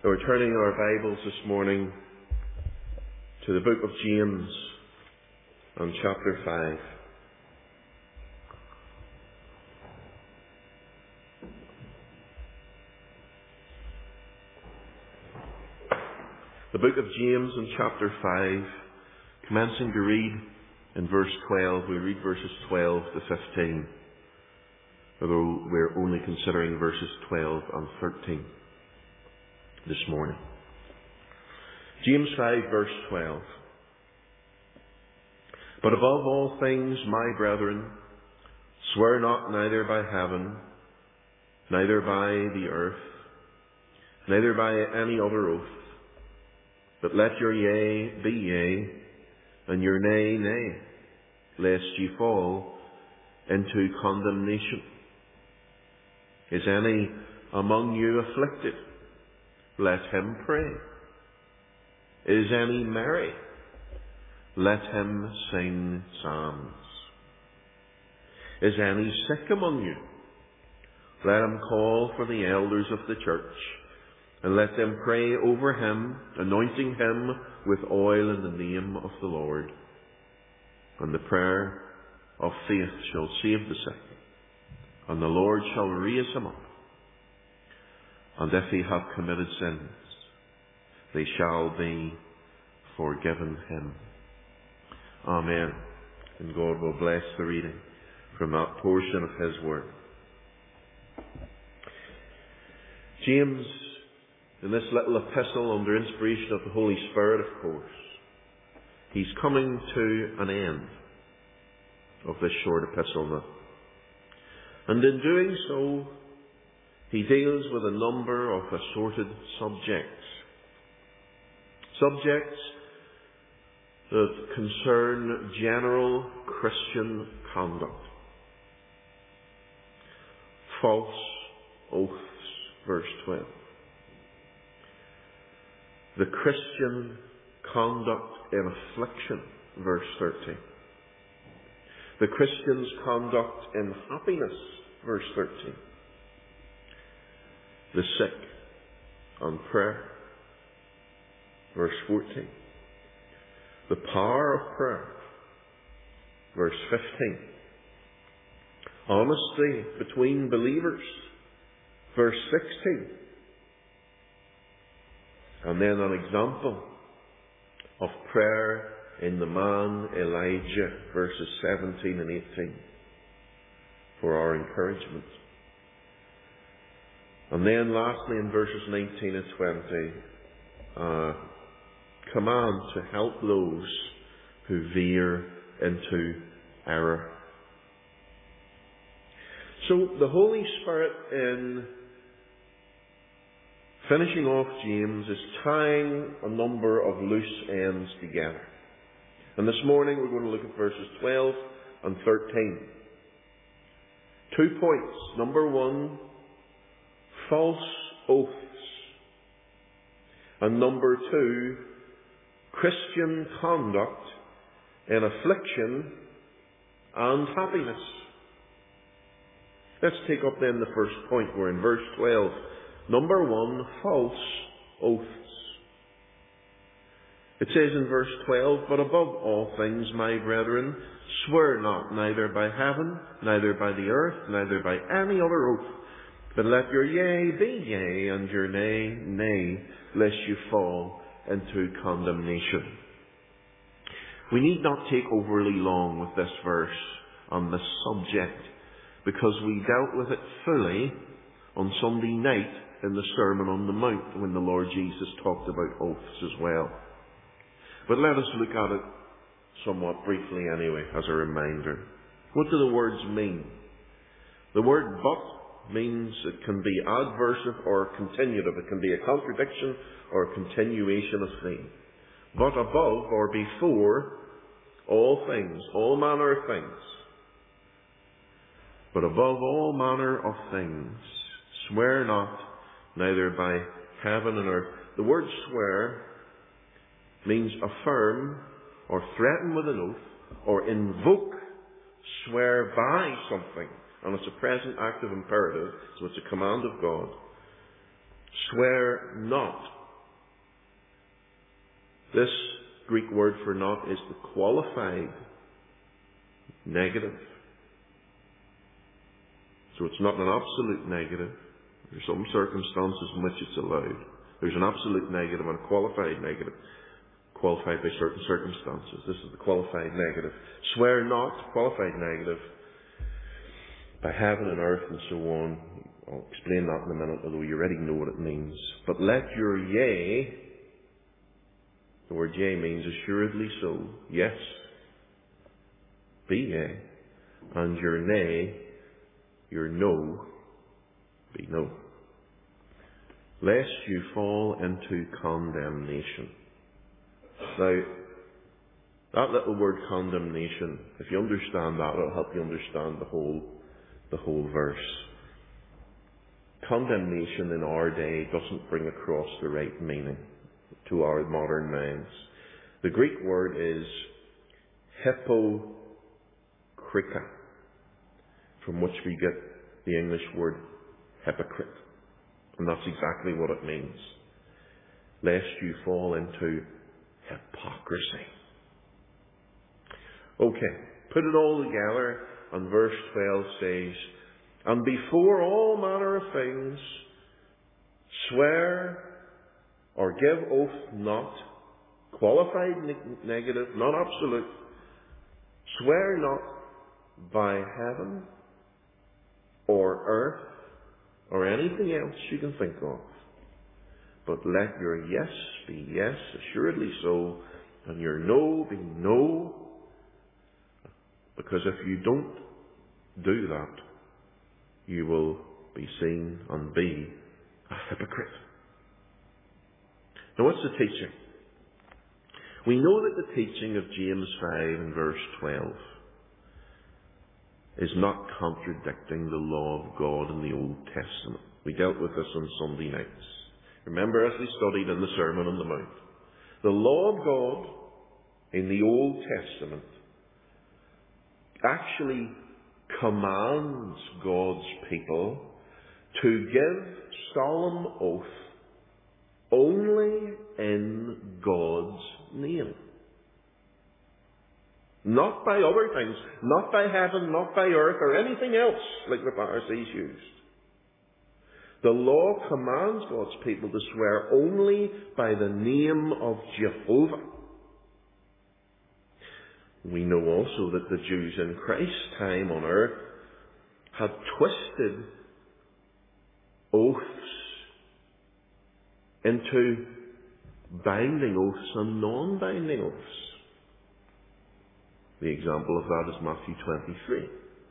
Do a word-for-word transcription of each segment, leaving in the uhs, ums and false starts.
We're turning our Bibles this morning to the book of James and chapter five. The book of James and chapter five, commencing to read in verse twelve. We read verses twelve to fifteen, although we're only considering verses twelve and thirteen this morning. James five, verse twelve. But above all things, my brethren, swear not neither by heaven, neither by the earth, neither by any other oath, but let your yea be yea, and your nay, nay, lest ye fall into condemnation. Is any among you afflicted? Let him pray. Is any merry? Let him sing psalms. Is any sick among you? Let him call for the elders of the church, and let them pray over him, anointing him with oil in the name of the Lord. And the prayer of faith shall save the sick, and the Lord shall raise him up. And if he have committed sins, they shall be forgiven him. Amen. And God will bless the reading from that portion of his word. James, in this little epistle under inspiration of the Holy Spirit, of course, he's coming to an end of this short epistle now. And in doing so, he deals with a number of assorted subjects. Subjects that concern general Christian conduct. False oaths, verse twelve. The Christian conduct in affliction, verse thirteen. The Christian's conduct in happiness, verse thirteen. The sick and prayer, verse fourteen. The power of prayer, verse fifteen. Honesty between believers, verse sixteen. And then an example of prayer in the man Elijah, verses seventeen and eighteen, for our encouragement. And then lastly in verses nineteen and twenty, uh, command to help those who veer into error. So the Holy Spirit, in finishing off James, is tying a number of loose ends together. And this morning we're going to look at verses twelve and thirteen. Two points. Number one, false oaths. And number two, Christian conduct in affliction and happiness. Let's take up then the first point. We're in verse twelve. Number one, false oaths. It says in verse twelve, but above all things, my brethren, swear not neither by heaven, neither by the earth, neither by any other oath, but let your yea be yea, and your nay, nay, lest you fall into condemnation. We need not take overly long with this verse on this subject, because we dealt with it fully on Sunday night in the Sermon on the Mount, when the Lord Jesus talked about oaths as well. But let us look at it somewhat briefly anyway, as a reminder. What do the words mean? The word but means it can be adversive or continuative. It can be a contradiction or a continuation of theme. But above or before all things, all manner of things. But above all manner of things, swear not neither by heaven and earth. The word swear means affirm or threaten with an oath or invoke, swear by something. And it's a present active imperative, so it's a command of God. Swear not. This Greek word for not is the qualified negative. So it's not an absolute negative. There's some circumstances in which it's allowed. There's an absolute negative and a qualified negative, qualified by certain circumstances. This is the qualified negative. Swear not, qualified negative, by heaven and earth and so on. I'll explain that in a minute, although you already know what it means. But let your yea, the word yea means assuredly so, yes, be yea, and your nay, your no, be no, lest you fall into condemnation. Now, that little word condemnation, if you understand that, it'll help you understand the whole, the whole verse. Condemnation in our day doesn't bring across the right meaning to our modern minds. The Greek word is hypocrita, from which we get the English word hypocrite. And that's exactly what it means. Lest you fall into hypocrisy. Okay, put it all together, and verse twelve says, and before all manner of things, swear or give oath not, qualified ne- negative, not absolute, swear not by heaven or earth or anything else you can think of, but let your yes be yes, assuredly so, and your no be no, because if you don't do that, you will be seen and be a hypocrite. Now, what's the teaching? We know that the teaching of James five and verse twelve is not contradicting the law of God in the Old Testament. We dealt with this on Sunday nights. Remember, as we studied in the Sermon on the Mount, the law of God in the Old Testament actually commands God's people to give solemn oath only in God's name. Not by other things, not by heaven, not by earth, or anything else like the Pharisees used. The law commands God's people to swear only by the name of Jehovah. We know also that the Jews in Christ's time on earth had twisted oaths into binding oaths and non-binding oaths. The example of that is Matthew twenty-three.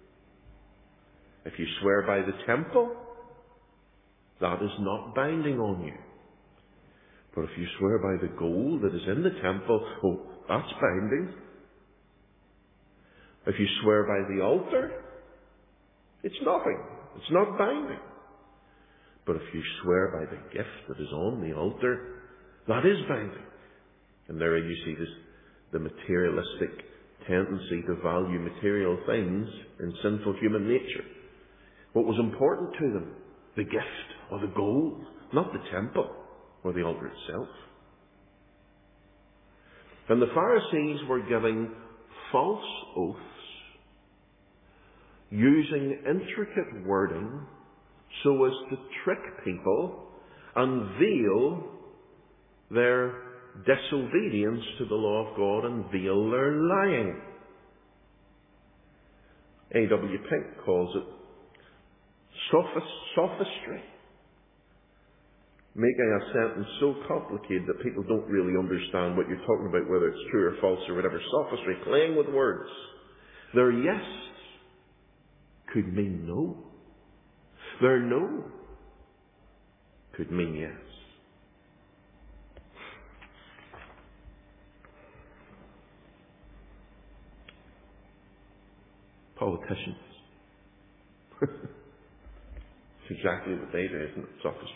If you swear by the temple, that is not binding on you. But if you swear by the gold that is in the temple, oh, that's binding. If you swear by the altar, it's nothing. It's not binding. But if you swear by the gift that is on the altar, that is binding. And there you see this, the materialistic tendency to value material things in sinful human nature. What was important to them? The gift or the gold, not the temple or the altar itself. And the Pharisees were giving false oaths using intricate wording so as to trick people and veil their disobedience to the law of God and veil their lying. A W Pink calls it sophist- sophistry. Making a sentence so complicated that people don't really understand what you're talking about, whether it's true or false or whatever. Sophistry, playing with words. Their yes could mean no. Their no could mean yes. Politicians. It's exactly what they do, isn't it? Sophistry.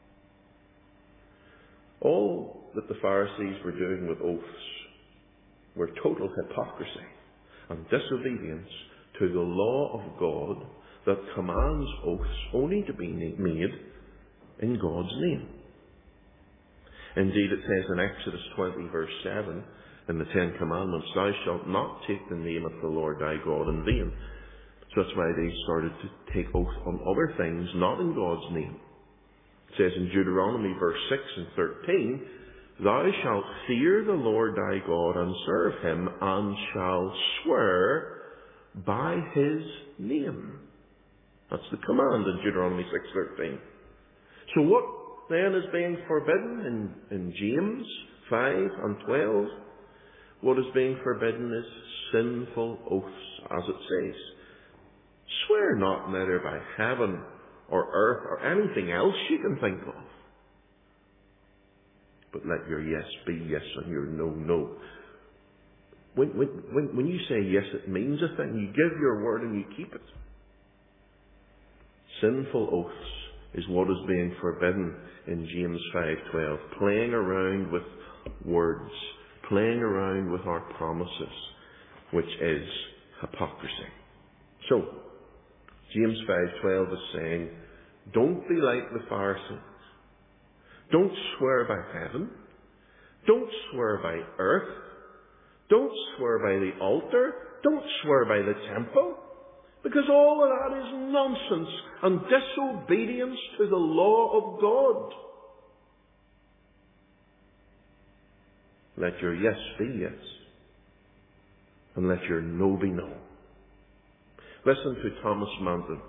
All that the Pharisees were doing with oaths were total hypocrisy and disobedience to the law of God that commands oaths only to be made in God's name. Indeed, it says in Exodus twenty, verse seven, in the Ten Commandments, thou shalt not take the name of the Lord thy God in vain. So that's why they started to take oath on other things, not in God's name. It says in Deuteronomy verse six and thirteen, thou shalt fear the Lord thy God and serve him, and shalt swear by his name. That's the command in Deuteronomy six thirteen. So what then is being forbidden in, in James five and twelve? What is being forbidden is sinful oaths, as it says. Swear not neither by heaven or earth or anything else you can think of. But let your yes be yes and your no, no. When, when, when, when you say yes, it means a thing. You give your word and you keep it. Sinful oaths is what is being forbidden in James five twelve. Playing around with words. Playing around with our promises, which is hypocrisy. So, James five twelve is saying, don't be like the Pharisees. Don't swear by heaven. Don't swear by earth. Don't swear by the altar. Don't swear by the temple. Because all of that is nonsense and disobedience to the law of God. Let your yes be yes. And let your no be no. Listen to Thomas Manton.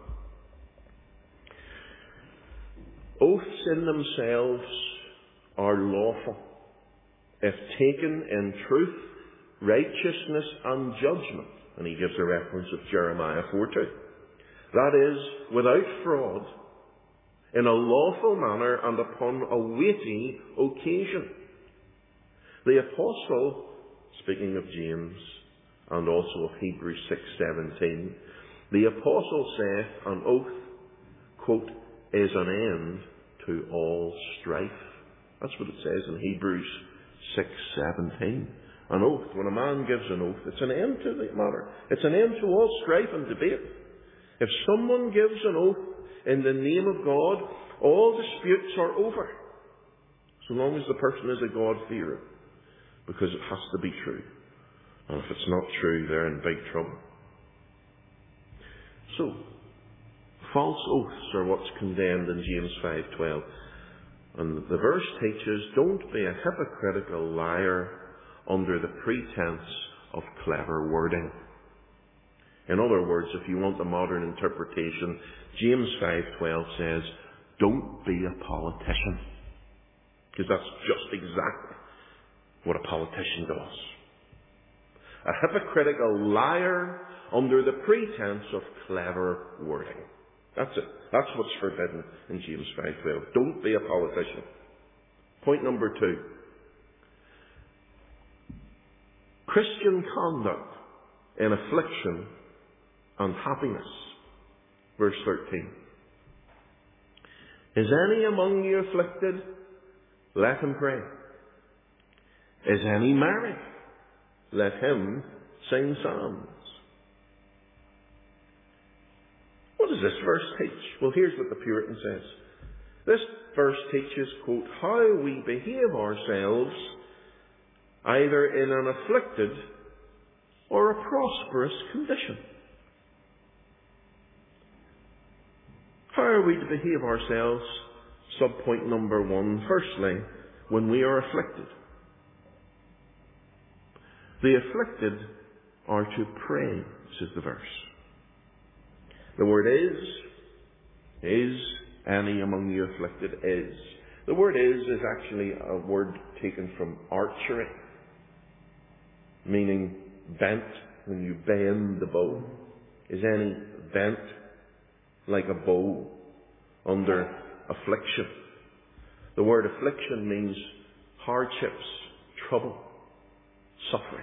Oaths in themselves are lawful if taken in truth, righteousness and judgment. And he gives a reference of Jeremiah four two. That is, without fraud, in a lawful manner and upon a weighty occasion. The Apostle, speaking of James and also of Hebrews six seventeen, the Apostle saith, an oath, quote, is an end to all strife. That's what it says in Hebrews six seventeen. An oath, when a man gives an oath, it's an end to the matter. It's an end to all strife and debate. If someone gives an oath in the name of God, all disputes are over. So long as the person is a God-fearer. Because it has to be true. And if it's not true, they're in big trouble. So, false oaths are what's condemned in James five twelve. And the verse teaches, don't be a hypocritical liar under the pretense of clever wording. In other words, if you want a modern interpretation, James five twelve says, don't be a politician. Because that's just exactly what a politician does. A hypocritical liar under the pretense of clever wording. That's it. That's what's forbidden in James five twelve. Don't be a politician. Point number two. Christian conduct in affliction and happiness. Verse thirteen. Is any among you afflicted? Let him pray. Is any merry? Let him sing psalms. What does this verse teach? Well, here's what the Puritan says. This verse teaches, quote, how we behave ourselves either in an afflicted or a prosperous condition. How are we to behave ourselves? Subpoint number one. Firstly, when we are afflicted. The afflicted are to pray, says the verse. The word is, is any among you afflicted? Is. The word is is actually a word taken from archery, meaning bent, when you bend the bow. Is any bent like a bow under affliction? The word affliction means hardships, trouble, suffering.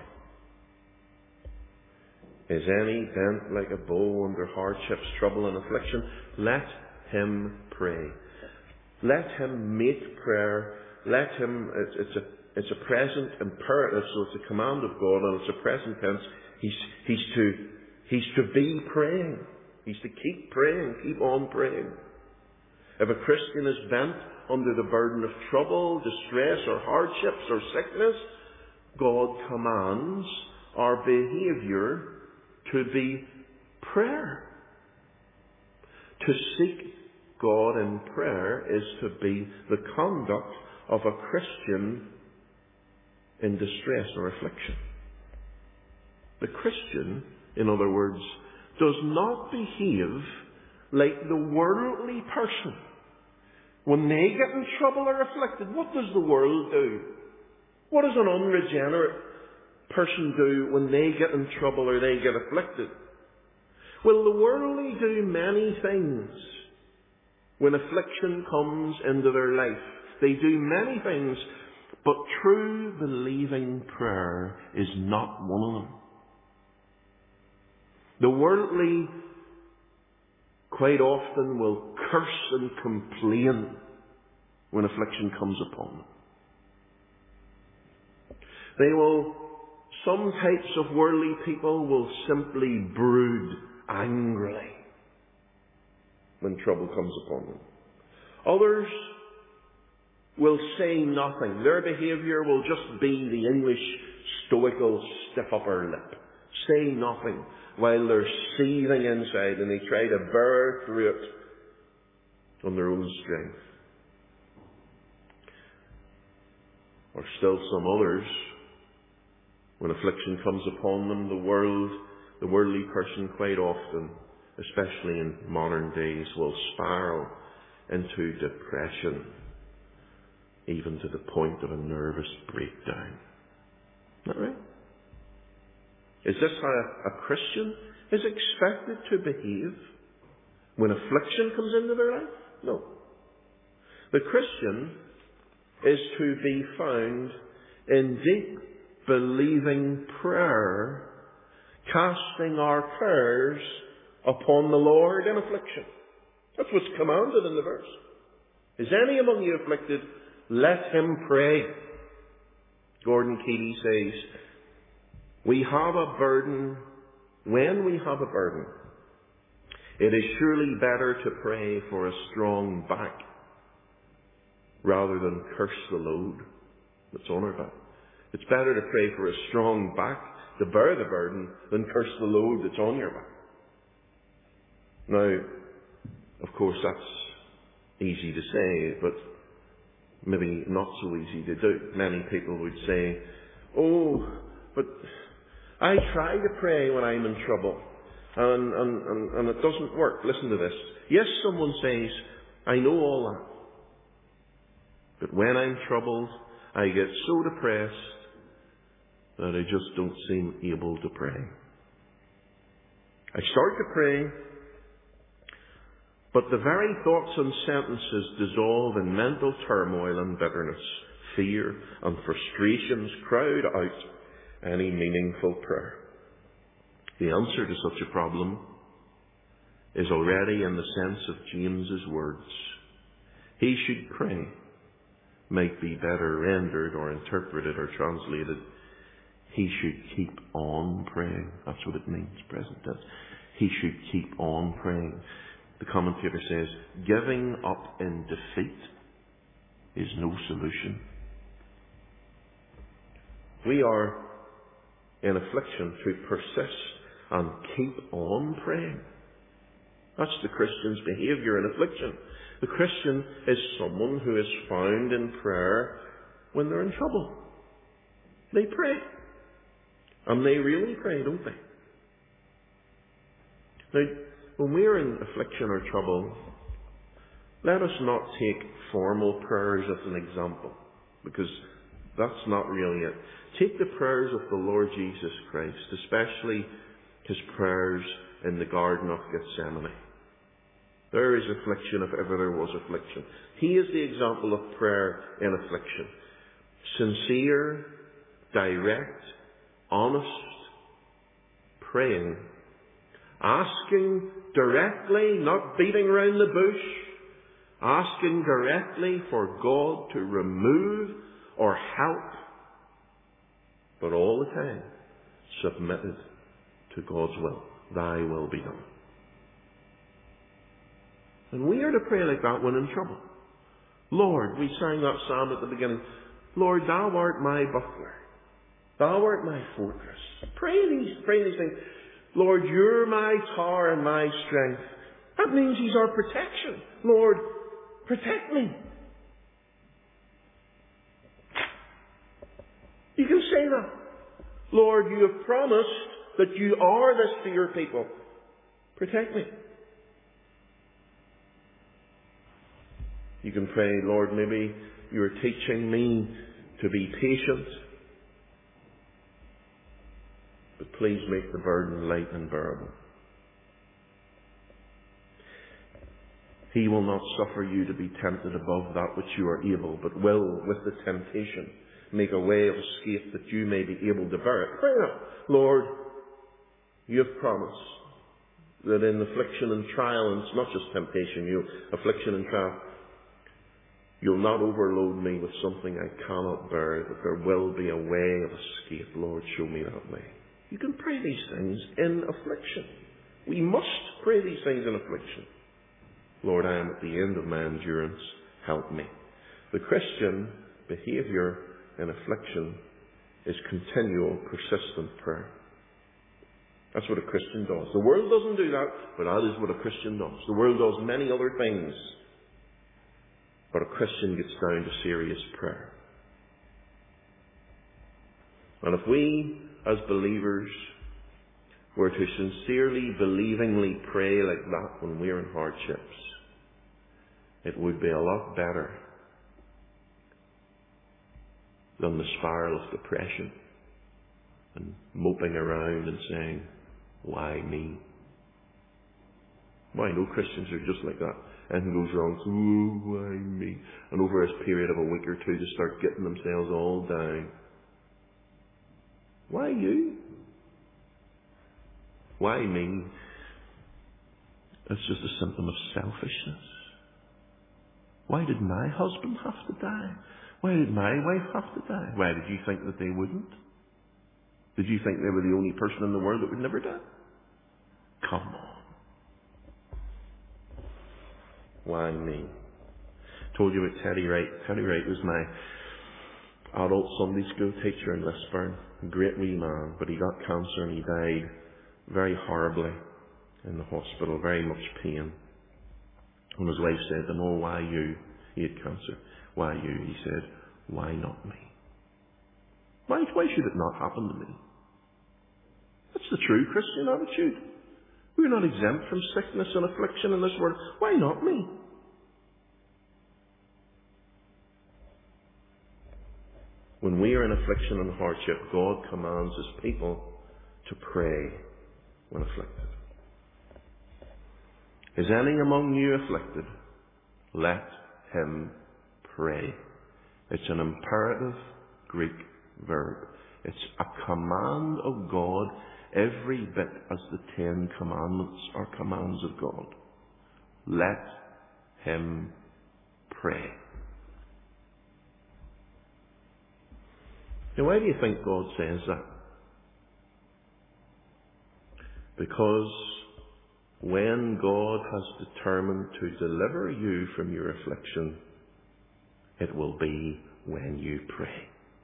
Is any bent like a bow under hardships, trouble and affliction? Let him pray. Let him make prayer. Let him, it's, it's a It's a present imperative, so it's a command of God, and it's a present tense. He's, he's to, he's to be praying. He's to keep praying, keep on praying. If a Christian is bent under the burden of trouble, distress, or hardships, or sickness, God commands our behaviour to be prayer. To seek God in prayer is to be the conduct of a Christian in distress or affliction. The Christian, in other words, does not behave like the worldly person. When they get in trouble or afflicted, what does the world do? What does an unregenerate person do when they get in trouble or they get afflicted? Well, the worldly do many things when affliction comes into their life. They do many things, but true believing prayer is not one of them. The worldly quite often will curse and complain when affliction comes upon them. They will, some types of worldly people will simply brood angrily when trouble comes upon them. Others will say nothing. Their behaviour will just be the English stoical stiff upper lip. Say nothing while they're seething inside and they try to bear through it on their own strength. Or still some others, when affliction comes upon them, the world, the worldly person quite often, especially in modern days, will spiral into depression, even to the point of a nervous breakdown. Isn't that right? Is this how a, a Christian is expected to behave when affliction comes into their life? No. The Christian is to be found in deep, believing prayer, casting our cares upon the Lord in affliction. That's what's commanded in the verse. Is any among you afflicted? Let him pray. Gordon Keeley says, we have a burden. When we have a burden, it is surely better to pray for a strong back rather than curse the load that's on our back. It's better to pray for a strong back to bear the burden than curse the load that's on your back. Now, of course, that's easy to say, but maybe not so easy to do. Many people would say, oh, but I try to pray when I'm in trouble, and, and, and, and it doesn't work. Listen to this. Yes, someone says, I know all that, but when I'm troubled, I get so depressed that I just don't seem able to pray. I start to pray, but the very thoughts and sentences dissolve in mental turmoil and bitterness. Fear and frustrations crowd out any meaningful prayer. The answer to such a problem is already in the sense of James's words. He should pray might be better rendered or interpreted or translated. He should keep on praying. That's what it means, present tense. He should keep on praying. The commentator says, giving up in defeat is no solution. We are in affliction to persist and keep on praying. That's the Christian's behaviour in affliction. The Christian is someone who is found in prayer when they're in trouble. They pray. And they really pray, don't they? Now, when we're in affliction or trouble, let us not take formal prayers as an example, because that's not really it. Take the prayers of the Lord Jesus Christ, especially his prayers in the Garden of Gethsemane. There is affliction if ever there was affliction. He is the example of prayer in affliction. Sincere, direct, honest praying. Asking directly, not beating around the bush. Asking directly for God to remove or help. But all the time submitted to God's will. Thy will be done. And we are to pray like that when in trouble. Lord, we sang that psalm at the beginning. Lord, thou art my buckler. Thou art my fortress. Pray these, pray these things. Lord, you're my tower and my strength. That means he's our protection. Lord, protect me. You can say that. Lord, you have promised that you are this to your people. Protect me. You can pray, Lord, maybe you're teaching me to be patient, but please make the burden light and bearable. He will not suffer you to be tempted above that which you are able, but will, with the temptation, make a way of escape that you may be able to bear it. Pray now, Lord, you have promised that in affliction and trial, and it's not just temptation, you affliction and trial, you'll not overload me with something I cannot bear, that there will be a way of escape. Lord, show me that way. You can pray these things in affliction. We must pray these things in affliction. Lord, I am at the end of my endurance. Help me. The Christian behaviour in affliction is continual, persistent prayer. That's what a Christian does. The world doesn't do that, but that is what a Christian does. The world does many other things, but a Christian gets down to serious prayer. And if we, as believers, were to sincerely, believingly pray like that when we're in hardships, it would be a lot better than the spiral of depression and moping around and saying, why me? Why, no Christians are just like that. Anything goes wrong, so, oh, why me? And over a period of a week or two, they start getting themselves all down. Why you? Why me? It's just a symptom of selfishness. Why did my husband have to die? Why did my wife have to die? Why did you think that they wouldn't? Did you think they were the only person in the world that would never die? Come on. Why me? Told you about Teddy Wright. Teddy Wright was my adult Sunday school teacher in Lisburn. A great wee man, but he got cancer and he died very horribly in the hospital, very much pain. And his wife said to him, oh, why you? He had cancer. Why you? He said, why not me? Why, why should it not happen to me? That's the true Christian attitude. We're not exempt from sickness and affliction in this world. Why not me? When we are in affliction and hardship, God commands His people to pray when afflicted. Is any among you afflicted? Let him pray. It's an imperative Greek verb. It's a command of God, every bit as the Ten Commandments are commands of God. Let him pray. Now, why do you think God says that? Because when God has determined to deliver you from your affliction, it will be when you pray.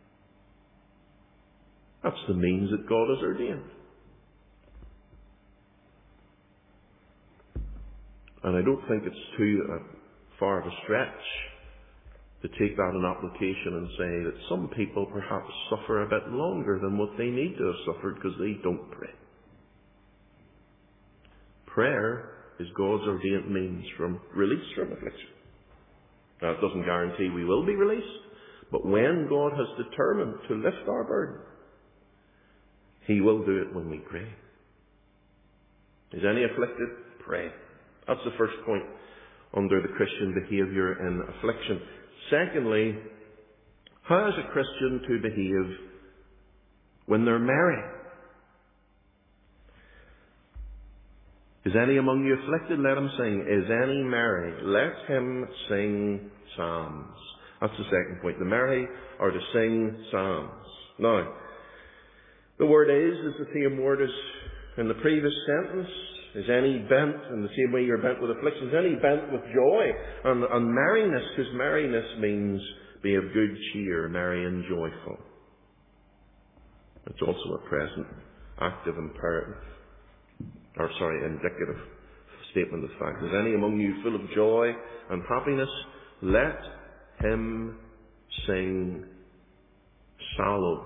That's the means that God has ordained. And I don't think it's too uh, far of a stretch to take that in application and say that some people perhaps suffer a bit longer than what they need to have suffered because they don't pray. Prayer is God's ordained means from release from affliction. Now, it doesn't guarantee we will be released, but when God has determined to lift our burden, He will do it when we pray. Is any afflicted? Pray. That's the first point under the Christian behaviour in affliction. Secondly, how is a Christian to behave when they're merry? Is any among you afflicted? Let him sing. Is any merry? Let him sing psalms. That's the second point. The merry are to sing psalms. Now, the word is, as the theme word is in the previous sentence, Is any bent, in the same way you're bent with affliction, is any bent with joy and, and merriness? Because merriness means be of good cheer, merry and joyful. It's also a present, active imperative, or sorry, indicative statement of fact. Is any among you full of joy and happiness? Let him sing psallo.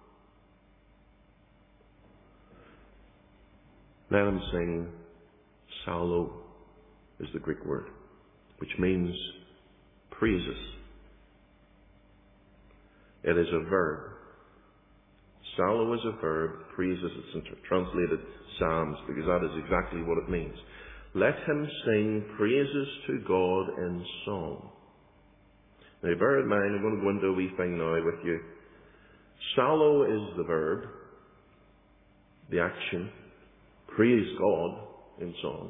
Let him sing psallo is the Greek word, which means praises. It is a verb. Psallo is a verb, praises is translated psalms, because that is exactly what it means. Let him sing praises to God in song. Now bear in mind, I'm going to go into a wee thing now with you. Psallo is the verb, the action. Praise God in song.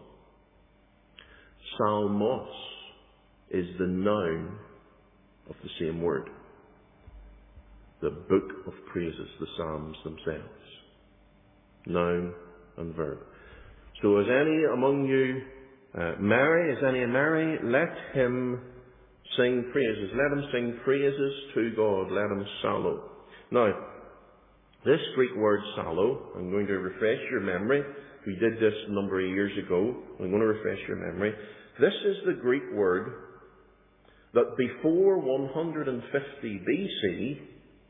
Psalmos is the noun of the same word. The book of praises, the Psalms themselves. Noun and verb. So is any among you uh, merry? Is any merry? Let him sing praises. Let him sing praises to God. Let him psallo. Now, this Greek word psallo, I'm going to refresh your memory. We did this a number of years ago. I'm going to refresh your memory. This is the Greek word that before one hundred fifty B C,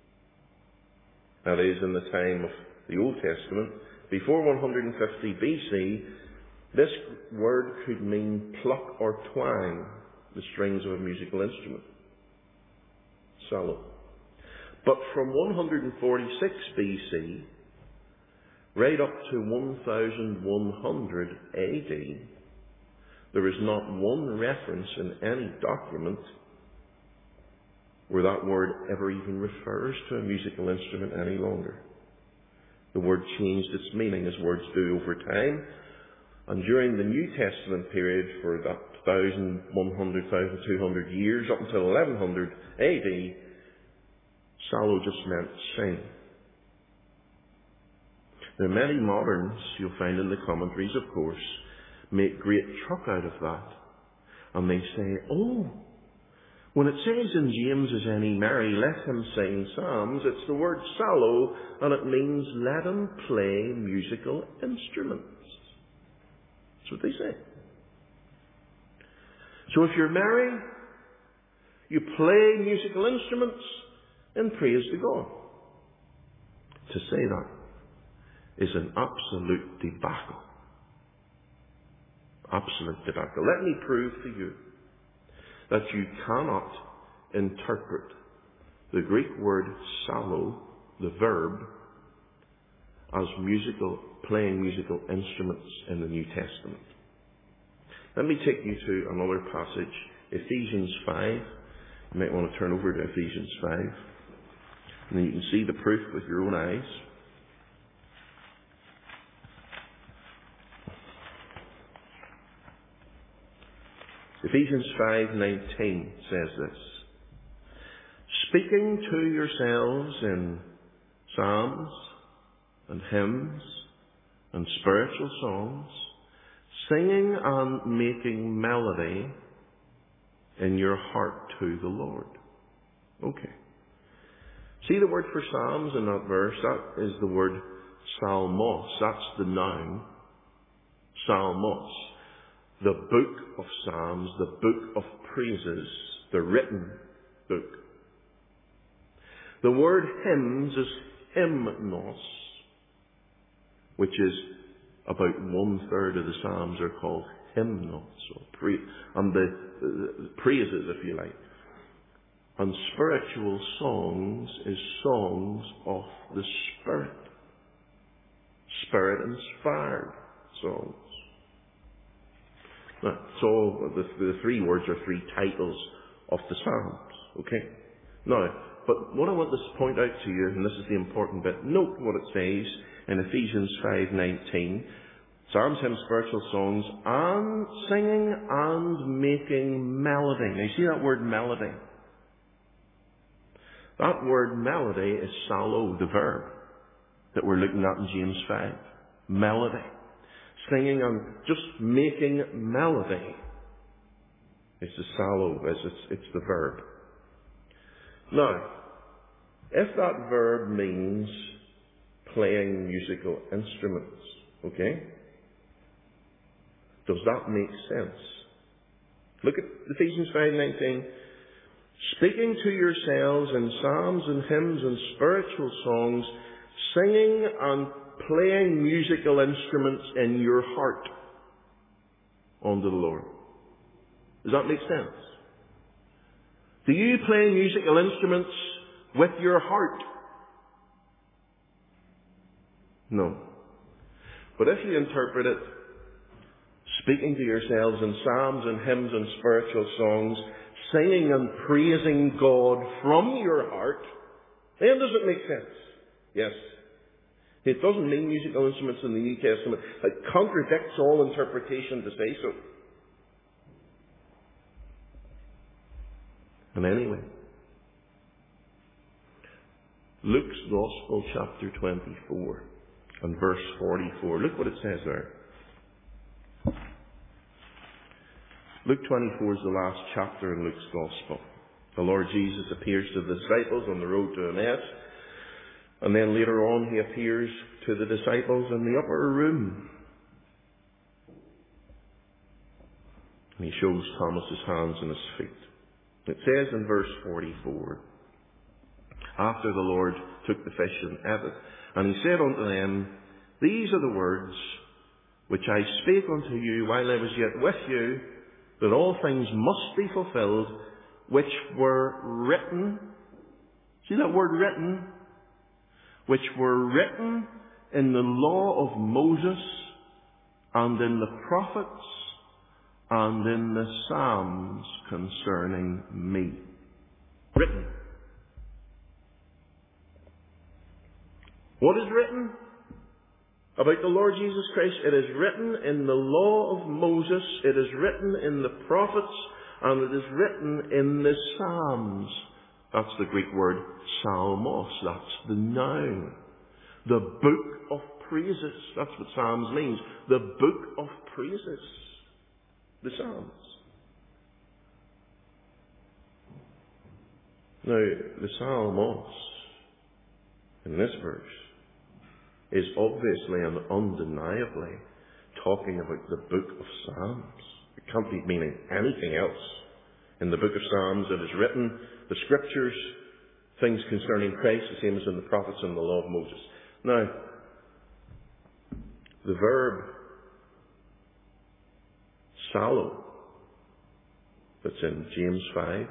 that is in the time of the Old Testament, before one hundred fifty B C, this word could mean pluck or twang the strings of a musical instrument. Psallo. But from one hundred forty-six B C, right up to one thousand one hundred A D, there is not one reference in any document where that word ever even refers to a musical instrument any longer. The word changed its meaning as words do over time. And during the New Testament period, for that one thousand one hundred, one thousand two hundred years, up until eleven hundred A D, psallo just meant sing. Now, many moderns, you'll find in the commentaries, of course, make great truck out of that. And they say, oh, when it says in James, is any merry, let him sing psalms, it's the word psallo, and it means let him play musical instruments. That's what they say. So if you're merry, you play musical instruments in praise to God. To say that is an absolute debacle. Absolute debacle. Let me prove to you that you cannot interpret the Greek word psallo, the verb, as musical, playing musical instruments in the New Testament. Let me take you to another passage, Ephesians five. You might want to turn over to Ephesians five. And then you can see the proof with your own eyes. Ephesians five nineteen says this. Speaking to yourselves in psalms and hymns and spiritual songs, singing and making melody in your heart to the Lord. Okay. See the word for psalms in that verse? That is the word psalmos. That's the noun. Psalmos. The book of psalms, the book of praises, the written book. The word hymns is hymnos, which is about one third of the psalms are called hymnos, or pra- and the, the praises, if you like. And spiritual songs is songs of the Spirit. Spirit-inspired songs. Now, so the, the three words are three titles of the Psalms. Okay? Now, but what I want to point out to you, and this is the important bit, note what it says in Ephesians five nineteen. Psalms, hymns, spiritual songs, and singing and making melody. Now, you see that word melody? That word melody is psallo, the verb that we're looking at in James five. Melody. singing and just making melody. It's the psallo, it's, it's, it's the verb. Now, if that verb means playing musical instruments, okay, does that make sense? Look at Ephesians five nineteen. Speaking to yourselves in psalms and hymns and spiritual songs, singing and playing musical instruments in your heart unto the Lord. Does that make sense? Do you play musical instruments with your heart? No. But if you interpret it, speaking to yourselves in psalms and hymns and spiritual songs, singing and praising God from your heart, then does it make sense? Yes. It doesn't mean musical instruments in the New Testament. It contradicts all interpretation to say so. And anyway, Luke's Gospel, chapter twenty-four, and verse forty-four. Look what it says there. Luke twenty-four is the last chapter in Luke's Gospel. The Lord Jesus appears to the disciples on the road to Emmaus, and then later on he appears to the disciples in the upper room. And he shows Thomas his hands and his feet. It says in verse forty-four, after the Lord took the fish and ate it, and he said unto them, these are the words which I spake unto you while I was yet with you, that all things must be fulfilled, which were written, see that word written? Which were written in the law of Moses, and in the prophets, and in the Psalms concerning me. Written. What is written about the Lord Jesus Christ? It is written in the law of Moses, it is written in the prophets, and it is written in the Psalms. That's the Greek word psalmos. That's the noun. The book of praises. That's what Psalms means. The book of praises. The Psalms. Now, the psalmos in this verse is obviously and undeniably talking about the book of Psalms. It can't be meaning anything else. In the book of Psalms it is written, the scriptures, things concerning Christ, the same as in the prophets and the law of Moses. Now, the verb psallo that's in James five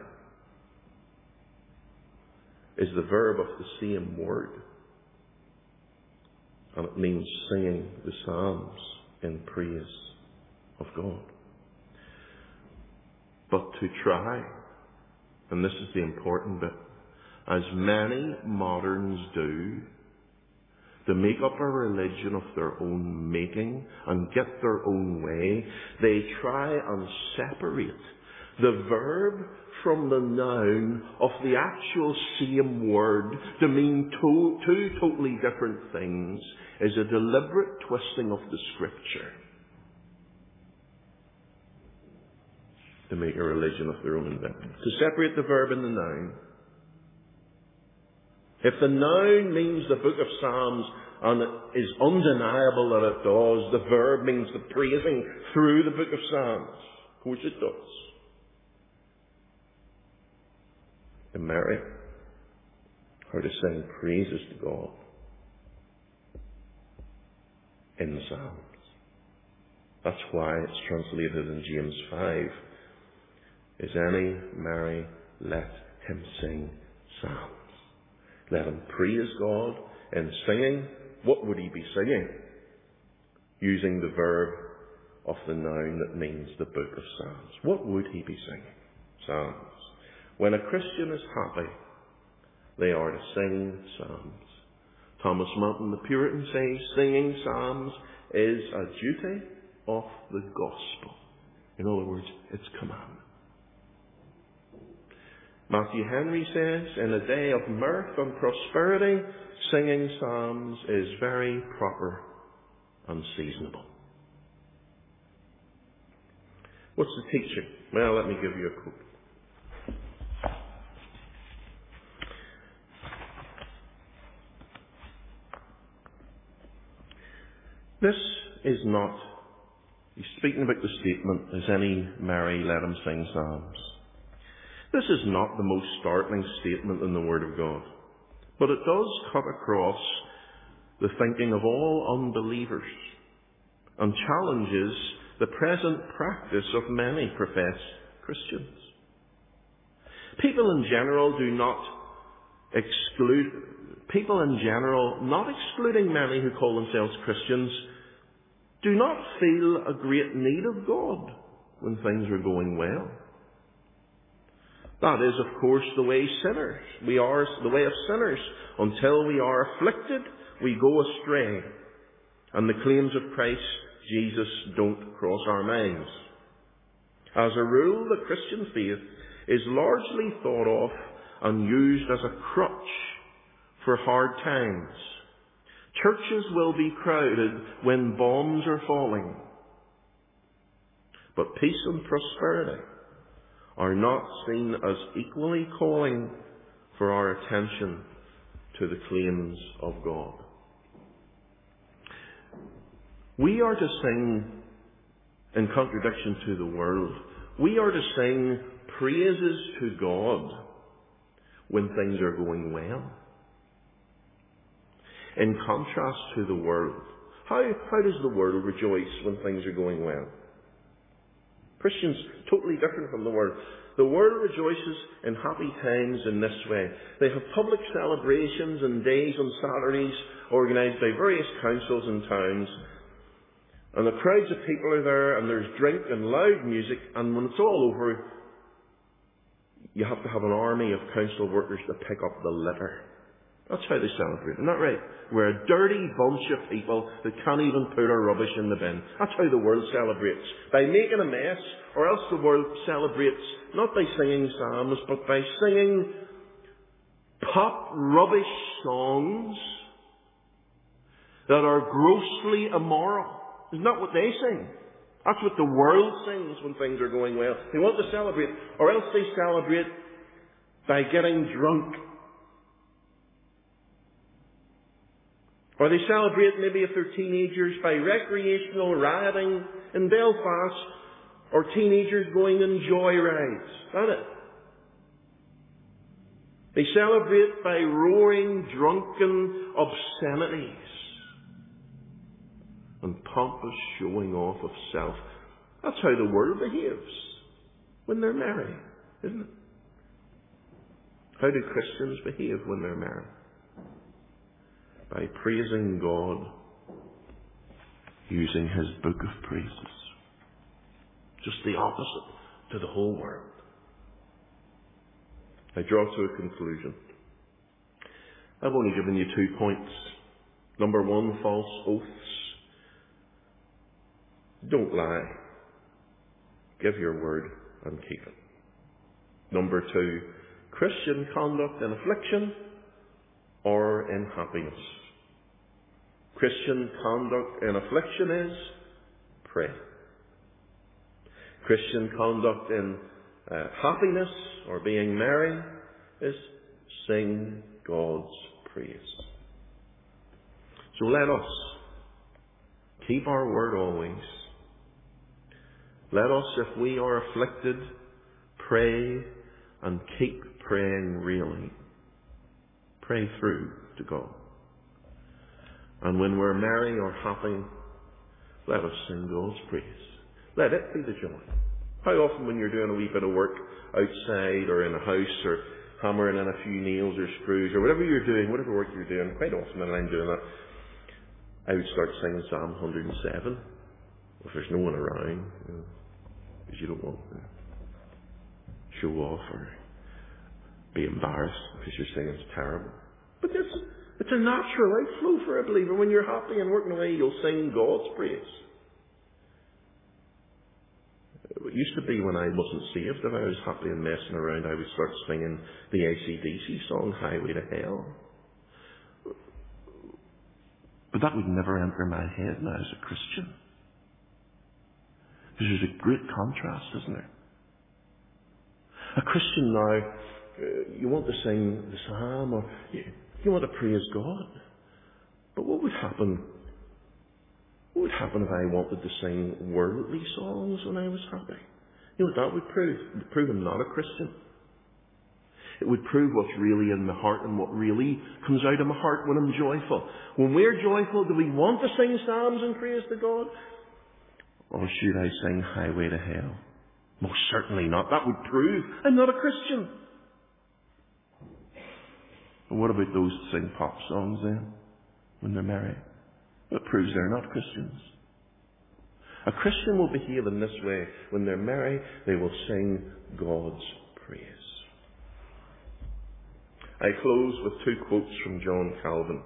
is the verb of the same word. And it means singing the psalms in praise of God. But to try, and this is the important bit, as many moderns do, to make up a religion of their own making and get their own way, they try and separate the verb from the noun of the actual same word to mean to- two totally different things is a deliberate twisting of the Scripture to make a religion of their own invention. To separate the verb and the noun. If the noun means the book of Psalms, and it is undeniable that it does, the verb means the praising through the book of Psalms. Of course it does. The merit, or to sing praises to God in the Psalms. That's why it's translated in James five. Is any merry, let him sing psalms. Let him praise God in singing. What would he be singing? Using the verb of the noun that means the book of Psalms. What would he be singing? Psalms. When a Christian is happy, they are to sing psalms. Thomas Merton, the Puritan, says singing psalms is a duty of the gospel. In other words, it's commandment. Matthew Henry says, in a day of mirth and prosperity, singing psalms is very proper and seasonable. What's the teaching? Well, let me give you a quote. This is not, he's speaking about the statement, as any merry, let him sing psalms. This is not the most startling statement in the Word of God, but it does cut across the thinking of all unbelievers and challenges the present practice of many professed Christians. People in general do not exclude, people in general, not excluding many who call themselves Christians, do not feel a great need of God when things are going well. That is, of course, the way sinners. We are the way of sinners. Until we are afflicted, we go astray. And the claims of Christ Jesus don't cross our minds. As a rule, the Christian faith is largely thought of and used as a crutch for hard times. Churches will be crowded when bombs are falling. But peace and prosperity are not seen as equally calling for our attention to the claims of God. We are to sing, in contradiction to the world, we are to sing praises to God when things are going well. In contrast to the world, how, how does the world rejoice when things are going well? Christians, totally different from the world. The world rejoices in happy times in this way. They have public celebrations and days on Saturdays organised by various councils and towns. And the crowds of people are there, and there's drink and loud music, and when it's all over, you have to have an army of council workers to pick up the litter. That's how they celebrate. Isn't that right? We're a dirty bunch of people that can't even put our rubbish in the bin. That's how the world celebrates. By making a mess, or else the world celebrates not by singing psalms, but by singing pop rubbish songs that are grossly immoral. Isn't that what they sing? That's what the world sings when things are going well. They want to celebrate, or else they celebrate by getting drunk. Or they celebrate, maybe if they're teenagers, by recreational rioting in Belfast, or teenagers going on joyrides. That's it. They celebrate by roaring, drunken obscenities and pompous showing off of self. That's how the world behaves when they're merry, isn't it? How do Christians behave when they're merry? By praising God using His book of praises. Just the opposite to the whole world. I draw to a conclusion. I've only given you two points. Number one, false oaths. Don't lie. Give your word and keep it. Number two, Christian conduct in affliction or in happiness. Christian conduct in affliction is pray. Christian conduct in uh, happiness or being merry is sing God's praise. So let us keep our word always. Let us, if we are afflicted, pray and keep praying really. Pray through to God. And when we're merry or happy, let us sing God's praise. Let it be the joy. How often when you're doing a wee bit of work outside or in a house or hammering in a few nails or screws or whatever you're doing, whatever work you're doing, quite often when I'm doing that, I would start singing Psalm one hundred seven. If there's no one around, you know, because you don't want to show off or be embarrassed because you're saying it's terrible. But it's, it's a natural outflow for a believer. When you're happy and working away, you'll sing God's praise. It used to be when I wasn't saved, if I was happy and messing around, I would start singing the A C D C song, Highway to Hell. But that would never enter my head now as a Christian. Because there's a great contrast, isn't there? A Christian now, uh, you want to sing the psalm, or you, you want to praise God. But what would happen? What would happen if I wanted to sing worldly songs when I was happy? You know what that would prove? It would prove I'm not a Christian. It would prove what's really in my heart and what really comes out of my heart when I'm joyful. When we're joyful, do we want to sing psalms and praise to God? Or should I sing Highway to Hell? Most certainly not. That would prove I'm not a Christian. And what about those that sing pop songs then, when they're merry? It proves they're not Christians. A Christian will behave in this way. When they're merry, they will sing God's praise. I close with two quotes from John Calvin.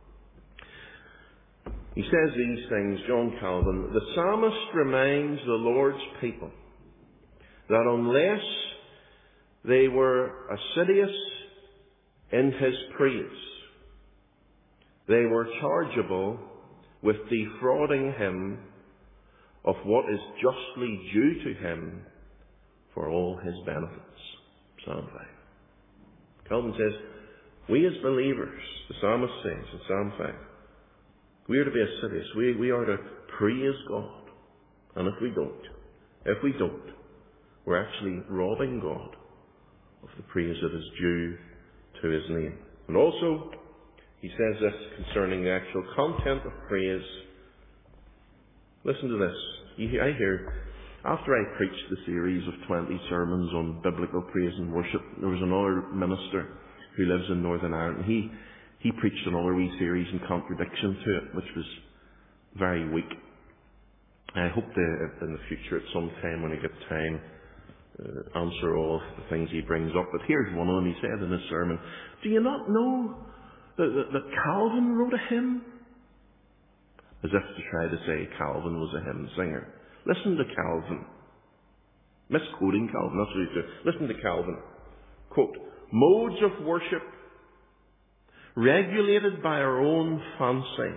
He says these things, John Calvin: the psalmist reminds the Lord's people that unless they were assiduous in his praise, they were chargeable with defrauding him of what is justly due to him for all his benefits. Psalm five. Calvin says, we as believers, the psalmist says in Psalm five, we are to be assiduous. We, we are to praise God. And if we don't, if we don't, we're actually robbing God of the praise that is due to his name. And also, he says this concerning the actual content of praise. Listen to this. You hear, I hear, after I preached the series of twenty sermons on biblical praise and worship, there was another minister who lives in Northern Ireland. He he preached another wee series in contradiction to it, which was very weak. I hope to, in the future, at some time when I get time, uh, answer all the things he brings up. But here's one of them. He said in his sermon, do you not know that, that, that Calvin wrote a hymn? As if to try to say Calvin was a hymn singer. Listen to Calvin. Misquoting Calvin, that's what he's doing. Listen to Calvin. Quote, modes of worship regulated by our own fancy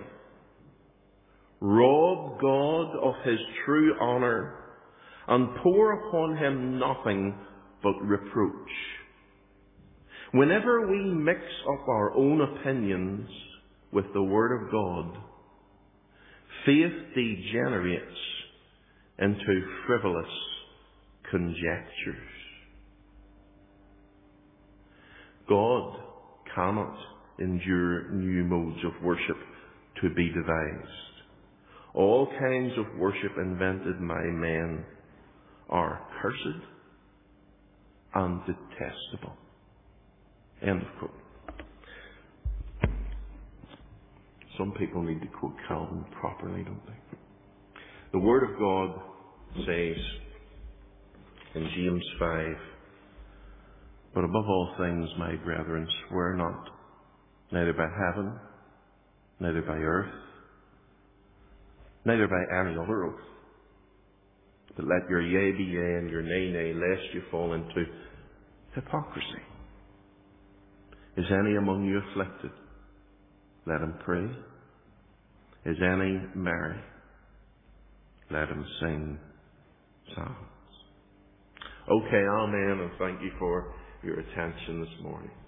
rob God of his true honour and pour upon him nothing but reproach. Whenever we mix up our own opinions with the Word of God, faith degenerates into frivolous conjectures. God cannot endure new modes of worship to be devised. All kinds of worship invented by men are cursed and detestable. End of quote. Some people need to quote Calvin properly, don't they? The Word of God says in James five, but above all things, my brethren, swear not, neither by heaven, neither by earth, neither by any other oath, but let your yea be yea and your nay nay, lest you fall into hypocrisy. Is any among you afflicted? Let him pray. Is any merry? Let him sing psalms. Okay, amen, and thank you for your attention this morning.